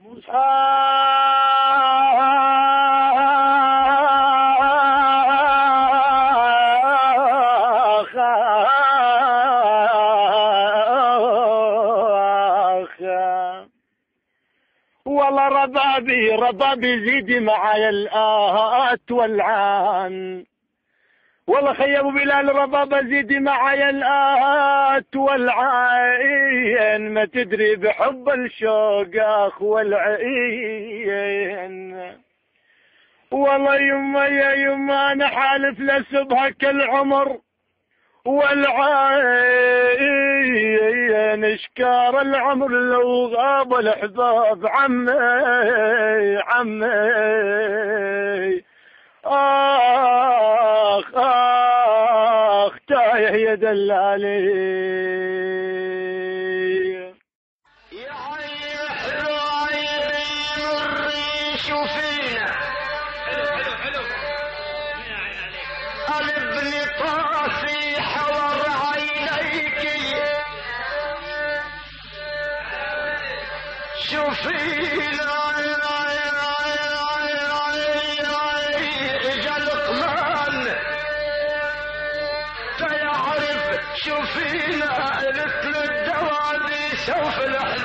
والله ربابي زيدي معايا الآت والعان. والله خي ابو بلال ربابة زيدي معايا الآت والعين، ما تدري بحب الشوق اخ والعين. والله يما يا يما انا حالف لسبهك العمر والعين، اشكار العمر لو غاب الاحباب عمي اخ تايه يا دلالي. يا عيني حلو عيني الريش وفينا قلبني طافي حور عينيك شوفينا اجا لقمان فيعرف شوفينا قلت للدوالي سوف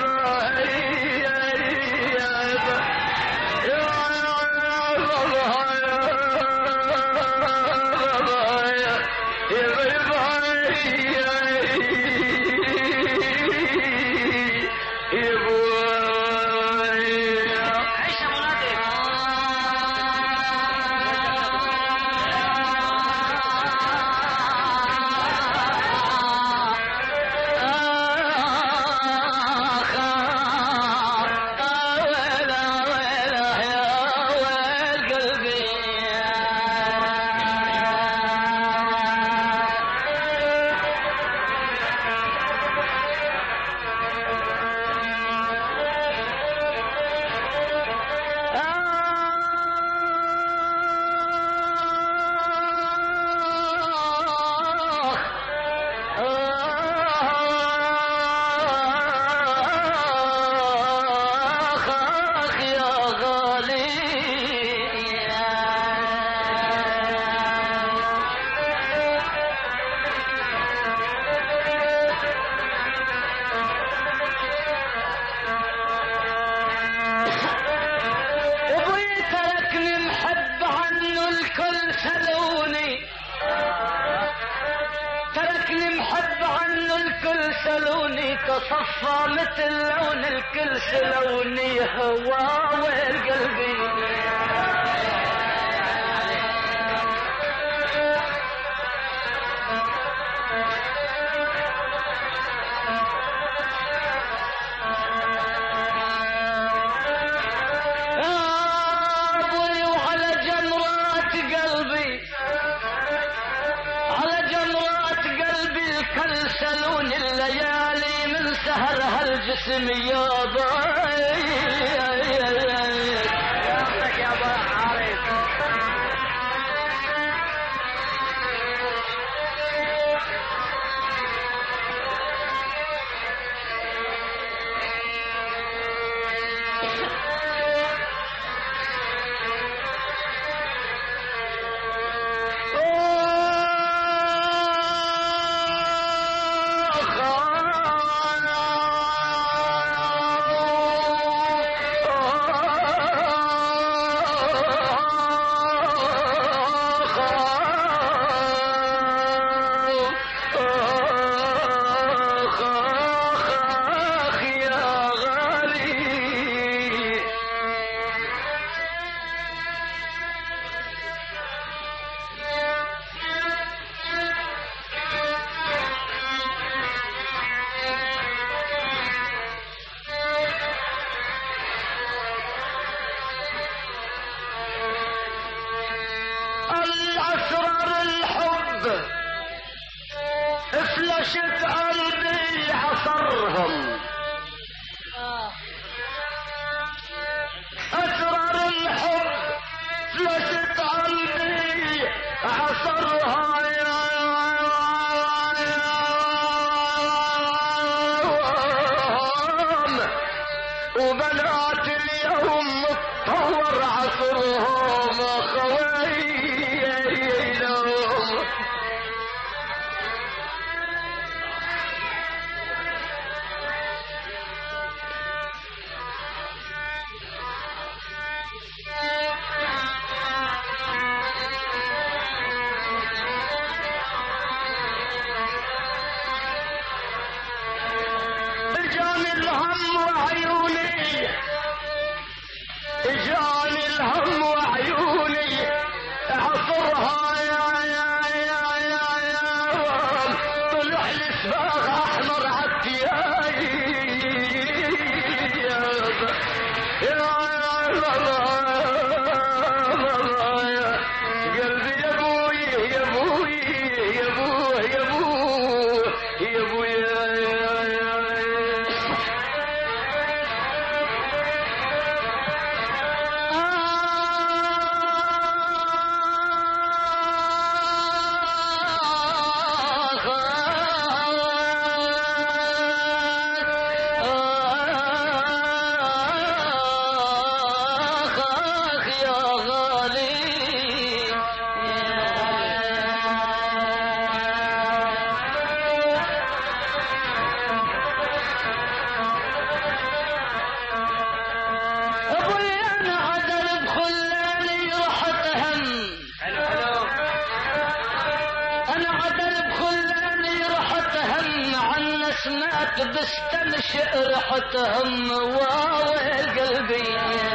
تصفى مثل لون الكلس لوني هوا والقلبي سلون الليالي من سهر هالجسم يابا يابك يا ابو عارف أسرار الحب فلشت قلبي عصرهم أسرار الحب فلشت قلبي عصرها وبنات لي عصرهم خويلهم اجاني الهم وعيوني اجاني الهم وعيوني عصرها يا طلع لي سباغ احمر عالتياي قلبي يا ابوي يا ابوي يا ابوي يا ابوي يا سمعت بستنشق ريحتهم واويل قلبي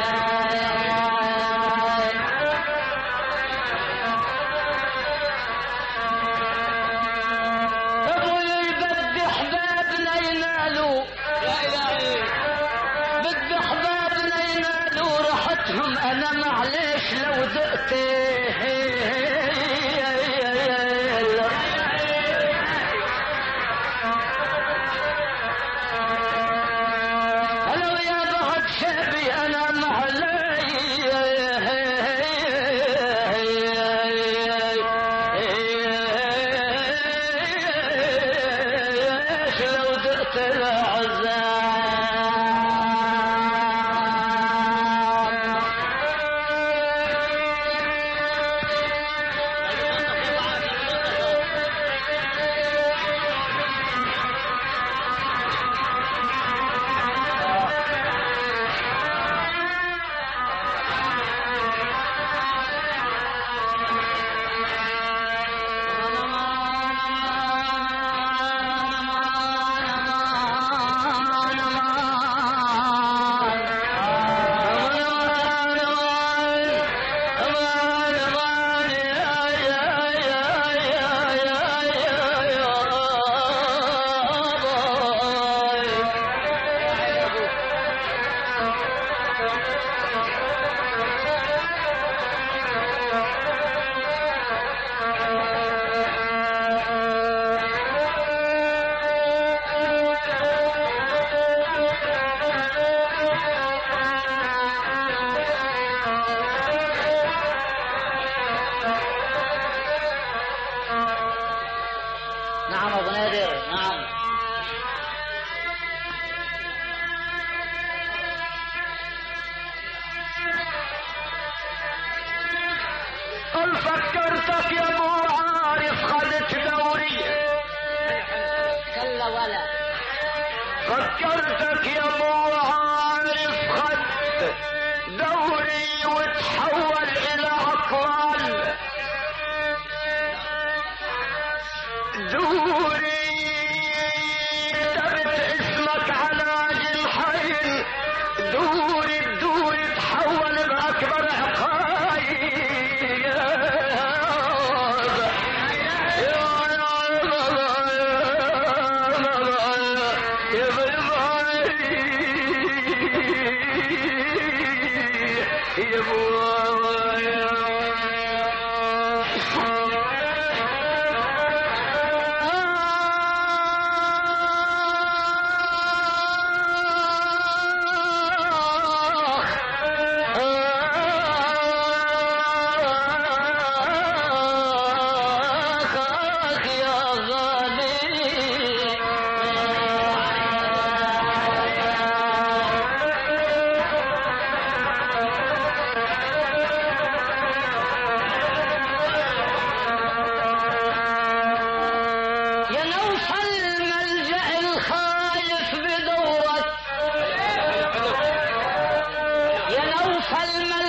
ابوي بدي احبابنا ينالوا لا الهي بدي احبابنا ينالوا ريحتهم انا معليش لو ذقتي نعم ابو نادر نعم قل فكرتك يا ابو عارف خدت دوري كلا ولا فكرتك يا ابو عارف خدت دوري وتحول الى عقال دوري كتبت اسمك على جنحين دوري تحول باكبر عقايد يا هالملك